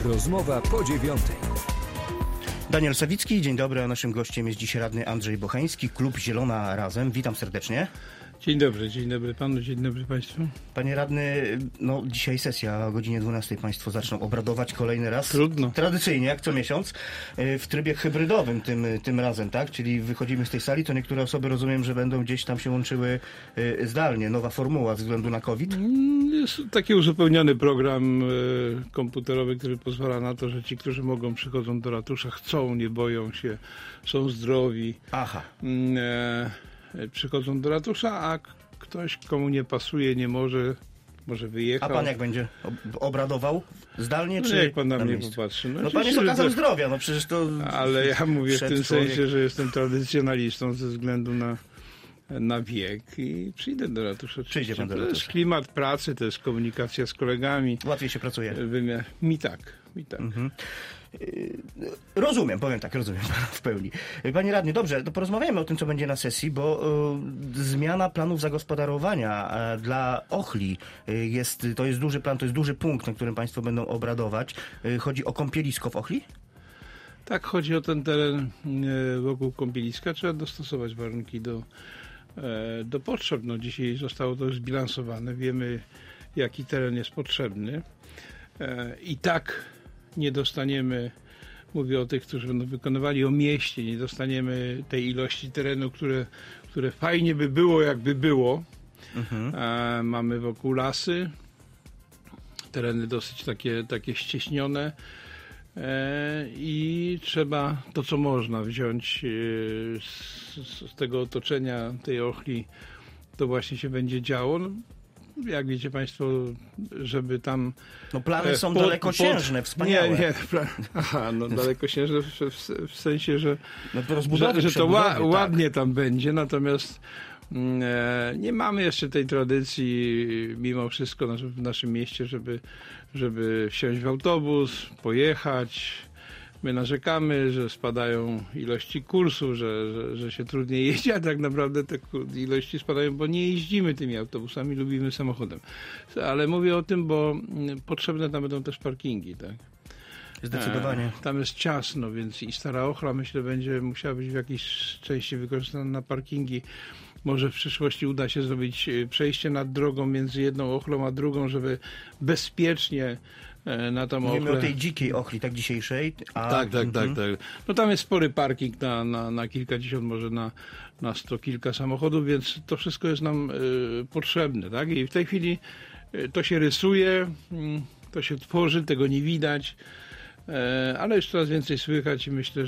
Rozmowa po 9. Daniel Sawicki, dzień dobry, a naszym gościem jest dziś radny Andrzej Bocheński, Klub Zielona Razem. Witam serdecznie. Dzień dobry panu, dzień dobry państwu. Panie radny, dzisiaj sesja o godzinie 12 państwo zaczną obradować kolejny raz. Trudno. Tradycyjnie, jak co miesiąc, w trybie hybrydowym tym razem, tak? Czyli wychodzimy z tej sali, to niektóre osoby, rozumiem, że będą gdzieś tam się łączyły zdalnie. Nowa formuła ze względu na COVID? Jest taki uzupełniony program komputerowy, który pozwala na to, że ci, którzy mogą, przychodzą do ratusza, chcą, nie boją się, są zdrowi. Aha. Przychodzą do ratusza, a ktoś, komu nie pasuje, nie może wyjechać. A pan jak będzie obradował? Zdalnie czy jak pan na mnie miejscu? popatrzy? Pan jest okazem zdrowia, przecież to... Ale ja mówię w tym sensie, że jestem tradycjonalistą ze względu na wiek i przyjdę do ratusza. Przyjdzie pan do ratusza. To jest klimat pracy, to jest komunikacja z kolegami. Łatwiej się pracuje. Mi tak. Mhm. Rozumiem w pełni. Panie radny, dobrze, to porozmawiamy o tym, co będzie na sesji, bo zmiana planów zagospodarowania dla Ochli to jest duży plan, to jest duży punkt, na którym państwo będą obradować. Chodzi o kąpielisko w Ochli? Tak, chodzi o ten teren wokół kąpieliska. Trzeba dostosować warunki do potrzeb. Dzisiaj zostało to zbilansowane. Wiemy, jaki teren jest potrzebny. I tak nie dostaniemy, mówię o tych, którzy będą wykonywali, o mieście, nie dostaniemy tej ilości terenu, które fajnie by było, jakby było. Mamy wokół lasy, tereny dosyć takie ścieśnione i trzeba to, co można wziąć z tego otoczenia tej Ochli, to właśnie się będzie działo. Jak wiecie państwo, żeby tam... plany są dalekosiężne, wspaniałe. Nie. Dalekosiężne w sensie, że to ładnie tam będzie, natomiast nie mamy jeszcze tej tradycji, mimo wszystko w naszym mieście, żeby wsiąść w autobus, pojechać. My narzekamy, że spadają ilości kursów, że się trudniej jeździ, a tak naprawdę te ilości spadają, bo nie jeździmy tymi autobusami, lubimy samochodem. Ale mówię o tym, bo potrzebne tam będą też parkingi, tak? Zdecydowanie. Tam jest ciasno, więc i Stara Ochla, myślę, będzie musiała być w jakiejś części wykorzystana na parkingi. Może w przyszłości uda się zrobić przejście nad drogą między jedną Ochlą a drugą, żeby bezpiecznie na tą Ochlę... Mówimy o tej dzikiej Ochli, tak dzisiejszej. Tak. Tam jest spory parking na kilkadziesiąt, może na 100 kilka samochodów, więc to wszystko jest nam potrzebne, tak? I w tej chwili to się rysuje, to się tworzy, tego nie widać, ale już coraz więcej słychać i myślę,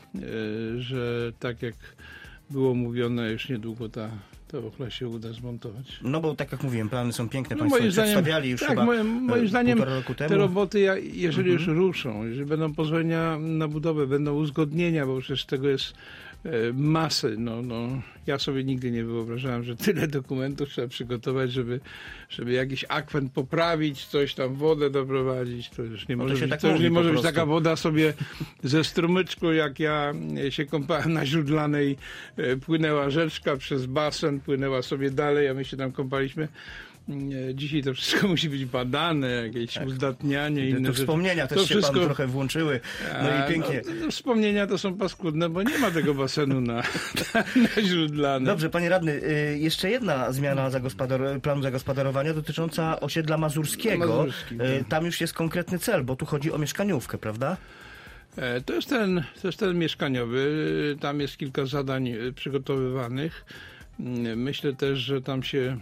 że tak jak było mówione, już niedługo ta Ochla się uda zmontować. Bo tak jak mówiłem, plany są piękne, państwo przedstawiali już chyba moim zdaniem roku temu. Te roboty, jeżeli już ruszą, jeżeli będą pozwolenia na budowę, będą uzgodnienia, bo przecież tego jest masę. Ja sobie nigdy nie wyobrażałem, że tyle dokumentów trzeba przygotować, żeby jakiś akwent poprawić, coś tam, wodę doprowadzić. To już nie może być taka woda sobie ze strumyczku, jak ja się kąpałem na Źródlanej, płynęła rzeczka przez basen, płynęła sobie dalej, a my się tam kąpaliśmy. Dzisiaj to wszystko musi być badane, jakieś uzdatnianie, inne rzeczy. Wspomnienia też się pan trochę włączyły. I pięknie. Wspomnienia to są paskudne, bo nie ma tego basenu na Źródlanej. Dobrze, panie radny, jeszcze jedna zmiana planu zagospodarowania dotycząca osiedla mazurskiego. Tam już jest konkretny cel, bo tu chodzi o mieszkaniówkę, prawda? To jest ten mieszkaniowy. Tam jest kilka zadań przygotowywanych. Myślę też, że tam się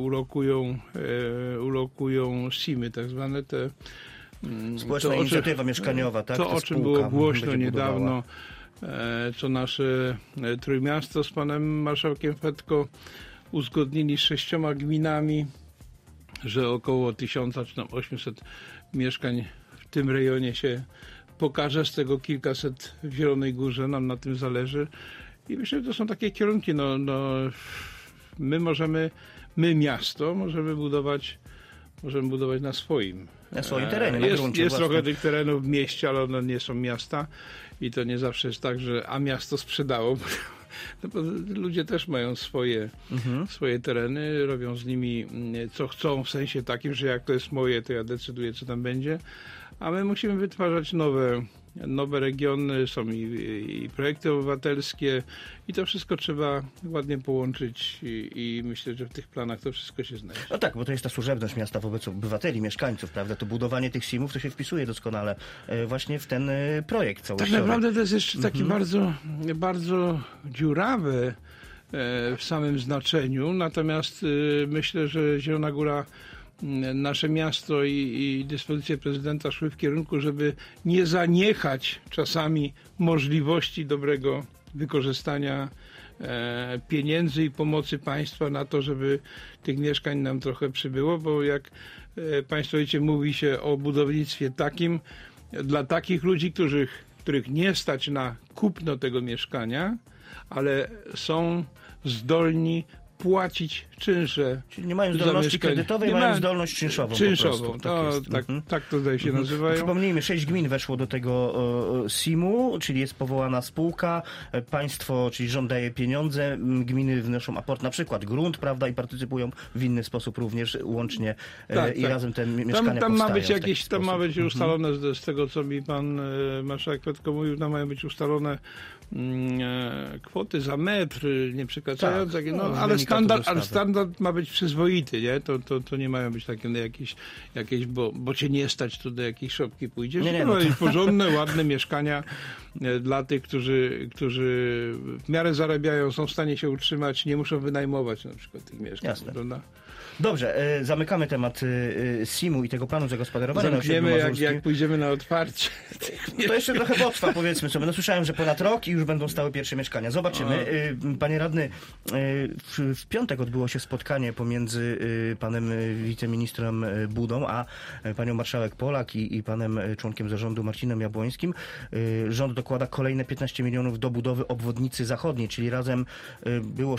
ulokują SIM-y, tak zwane te... Społeczna inicjatywa mieszkaniowa, tak? To, o czym było głośno niedawno, co nasze Trójmiasto z panem marszałkiem Fetko uzgodnili z 6 gminami, że około 1000 czy tam 800 mieszkań w tym rejonie się pokaże, z tego kilkaset w Zielonej Górze, nam na tym zależy. I myślę, że to są takie kierunki, my miasto, możemy budować na swoim Na swoim terenie, na gruncie Jest własnym. trochę tych terenów w mieście, ale one nie są miasta i to nie zawsze jest tak, że miasto sprzedało. No bo ludzie też mają swoje tereny, robią z nimi co chcą, w sensie takim, że jak to jest moje, to ja decyduję, co tam będzie. A my musimy wytwarzać nowe regiony, są i projekty obywatelskie i to wszystko trzeba ładnie połączyć i myślę, że w tych planach to wszystko się znajdzie. No tak, bo to jest ta służebność miasta wobec obywateli, mieszkańców, prawda? To budowanie tych SIM-ów to się wpisuje doskonale właśnie w ten projekt całościowy. Tak naprawdę to jest jeszcze takie bardzo, bardzo dziurawe w samym znaczeniu, natomiast myślę, że Zielona Góra, nasze miasto i dyspozycje prezydenta szły w kierunku, żeby nie zaniechać czasami możliwości dobrego wykorzystania pieniędzy i pomocy państwa na to, żeby tych mieszkań nam trochę przybyło, bo jak państwo wiecie, mówi się o budownictwie takim dla takich ludzi, których nie stać na kupno tego mieszkania, ale są zdolni płacić czynsze. Czyli nie mają zdolności kredytowej, mają zdolność czynszową. Czynszową, tak to zdaje się nazywają. Przypomnijmy, 6 gmin weszło do tego SIM-u, czyli jest powołana spółka, państwo, czyli rząd daje pieniądze, gminy wnoszą aport, na przykład grunt, prawda, i partycypują w inny sposób również łącznie i razem te mieszkania tam ma powstają być tam ma być ustalone, z tego co mi pan marszałek Kwiatkowski mówił, tam mają być ustalone kwoty za metr nieprzekraczające, ale standard ma być przyzwoity, nie? To nie mają być takie jakieś bo cię nie stać, to do jakiejś szopki pójdziesz. To mają być porządne, ładne mieszkania dla tych, którzy w miarę zarabiają, są w stanie się utrzymać, nie muszą wynajmować na przykład tych mieszkań. Jasne. Prawda? Dobrze, zamykamy temat SIM-u i tego planu zagospodarowania. Zamkniemy, jak pójdziemy na otwarcie. To jeszcze trochę potrwa, powiedzmy sobie. No, słyszałem, że ponad rok i już będą stały pierwsze mieszkania. Zobaczymy. Panie radny, w piątek odbyło się spotkanie pomiędzy panem wiceministrem Budą, a panią marszałek Polak i panem członkiem zarządu Marcinem Jabłońskim. Rząd dokłada kolejne 15 milionów do budowy obwodnicy zachodniej, czyli razem było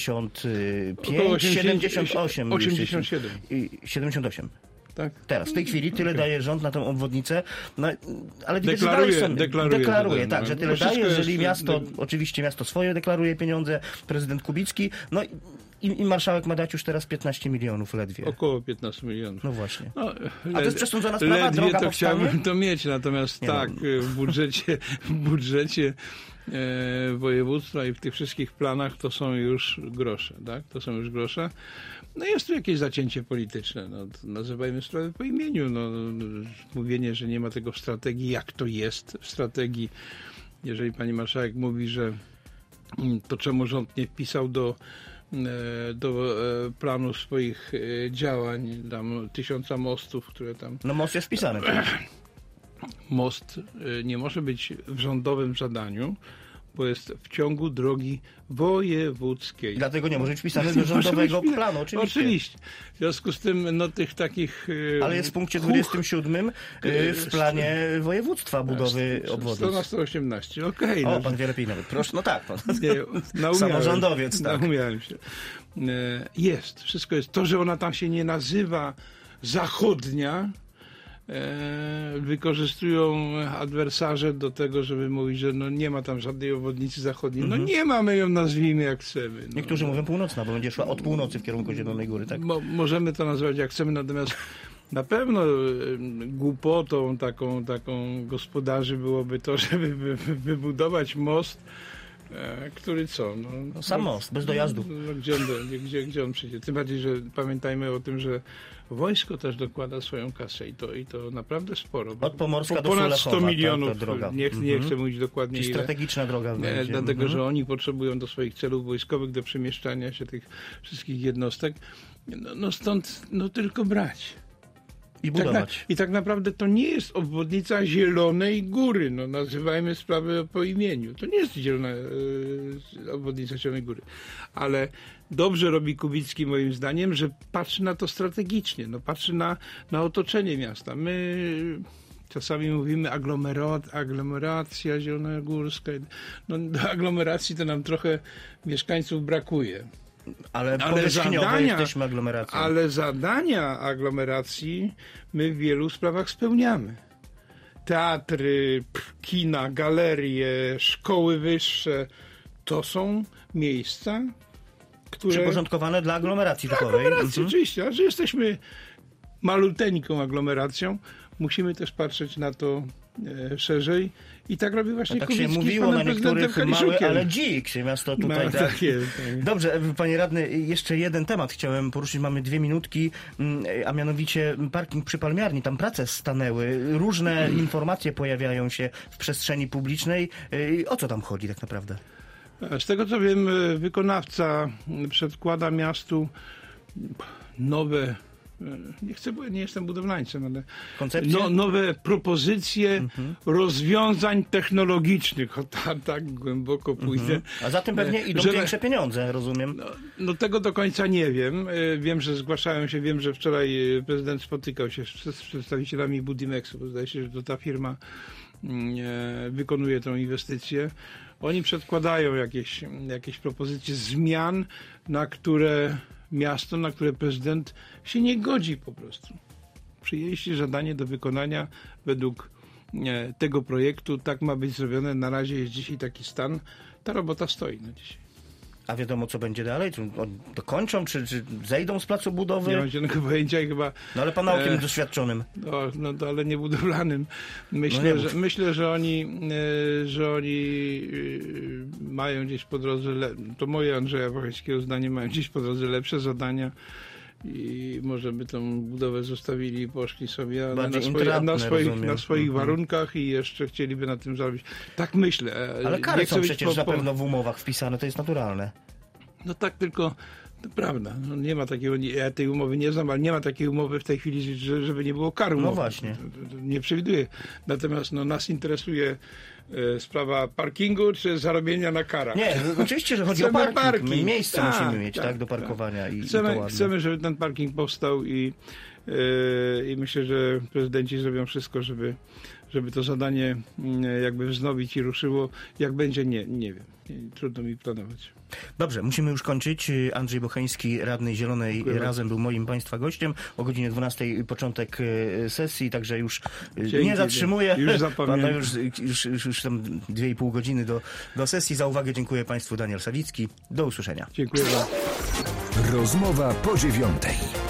65, 78. 87. 78. Tak. Teraz, w tej chwili tyle daje rząd na tą obwodnicę, no, ale deklaruje, tak, że tyle daje, jeżeli miasto, oczywiście miasto swoje deklaruje pieniądze, prezydent Kubicki, no i marszałek ma dać już teraz 15 milionów ledwie. Około 15 milionów. No właśnie. A to jest przesądzona sprawa, ledwie droga to powstanie? Chciałbym to mieć, natomiast w budżecie województwa i w tych wszystkich planach to są już grosze, tak? To są już grosze. No jest tu jakieś zacięcie polityczne. No, nazywajmy sprawę po imieniu. Mówienie, że nie ma tego w strategii, jak to jest w strategii. Jeżeli pani marszałek mówi, że to czemu rząd nie wpisał do planu swoich działań, tam 1000 mostów, które tam... No most jest wpisany. Most nie może być w rządowym zadaniu, bo jest w ciągu drogi wojewódzkiej. Dlatego nie może być wpisany do rządowego planu, oczywiście. W związku z tym, tych takich... Ale jest w punkcie 27 w planie województwa budowy obwodnic. 100 na 118, okej. Pan wie lepiej nawet. Proszę, no tak. Samorządowiec, tak. Naumiałem się. Jest, wszystko jest. To, że ona tam się nie nazywa zachodnia, wykorzystują adwersarze do tego, żeby mówić, że nie ma tam żadnej obwodnicy zachodniej. Nie mamy, ją nazwijmy jak chcemy. Niektórzy mówią północna, bo będzie szła od północy w kierunku Zielonej Góry, tak? Możemy to nazwać jak chcemy, natomiast na pewno głupotą taką gospodarzy byłoby to, żeby wybudować most, który co? Sam most, bez dojazdu. Gdzie on przyjdzie? Tym bardziej, że pamiętajmy o tym, że wojsko też dokłada swoją kasę i to naprawdę sporo. Od Pomorska do ponad 100 milionów. ta droga. Nie chcę mówić dokładnie ile. Strategiczna droga będzie. Dlatego, że oni potrzebują do swoich celów wojskowych, do przemieszczania się tych wszystkich jednostek. Stąd tylko brać. I budować. I tak naprawdę to nie jest obwodnica Zielonej Góry. Nazywajmy sprawę po imieniu. To nie jest obwodnica Zielonej Góry. Ale dobrze robi Kubicki moim zdaniem, że patrzy na to strategicznie. Patrzy na otoczenie miasta. My czasami mówimy aglomeracja zielonogórska. Do aglomeracji to nam trochę mieszkańców brakuje. Ale powierzchniowo jesteśmy aglomeracją. Ale zadania aglomeracji my w wielu sprawach spełniamy. Teatry, kina, galerie, szkoły wyższe to są miejsca, które... Przyporządkowane dla aglomeracji typowej. Oczywiście, a że jesteśmy maluteńką aglomeracją, musimy też patrzeć na to szerzej i tak robi właśnie tak się Kubicki mówiło na niektórych mały, ale dzik się miasto tutaj. No, tak jest. Dobrze, panie radny, jeszcze jeden temat chciałem poruszyć, mamy 2 minutki, a mianowicie parking przy Palmiarni, tam prace stanęły, różne informacje pojawiają się w przestrzeni publicznej. O co tam chodzi tak naprawdę? Z tego co wiem, wykonawca przedkłada miastu nowe, nie jestem budowlańcem, ale nowe propozycje rozwiązań technologicznych. Tak głęboko pójdę. A zatem pewnie idą większe pieniądze, rozumiem. No tego do końca nie wiem. Wiem, że zgłaszają się, wiem, że wczoraj prezydent spotykał się z przedstawicielami Budimexu, bo zdaje się, że to ta firma wykonuje tę inwestycję. Oni przedkładają jakieś propozycje zmian, na które miasto, na które prezydent się nie godzi po prostu. Przyjęliście zadanie do wykonania według tego projektu, tak ma być zrobione. Na razie jest dzisiaj taki stan. Ta robota stoi na dzisiaj. A wiadomo, co będzie dalej? Czy dokończą, czy zejdą z placu budowy? Nie mam zielonego pojęcia i chyba... No ale pan okiem doświadczonym. No ale nie budowlanym. Myślę, że oni mają gdzieś po drodze... To moje Andrzeja Bocheńskiego zdanie, mają gdzieś po drodze lepsze zadania i może by tą budowę zostawili i poszli sobie na swoich warunkach i jeszcze chcieliby na tym zarobić. Tak myślę. Ale kary są przecież na pewno w umowach wpisane, to jest naturalne. No tak, tylko to prawda. No nie ma takiego, ja tej umowy nie znam, ale nie ma takiej umowy w tej chwili, żeby nie było kar umowy. No właśnie. To nie przewiduję. Natomiast nas interesuje sprawa parkingu czy zarobienia na karach. Nie, oczywiście, że chodzi o parking. Miejsce musimy mieć do parkowania. Chcemy, żeby ten parking powstał i myślę, że prezydenci zrobią wszystko, żeby to zadanie jakby wznowić i ruszyło. Jak będzie, nie wiem. Trudno mi planować. Dobrze, musimy już kończyć. Andrzej Bocheński, radny Zielonej Razem był moim państwa gościem. O godzinie 12 początek sesji, także już nie zatrzymuję. Już zapomniałem. Już tam 2,5 godziny do sesji. Za uwagę dziękuję państwu. Daniel Sawicki. Do usłyszenia. Dziękuję bardzo. Rozmowa po 9.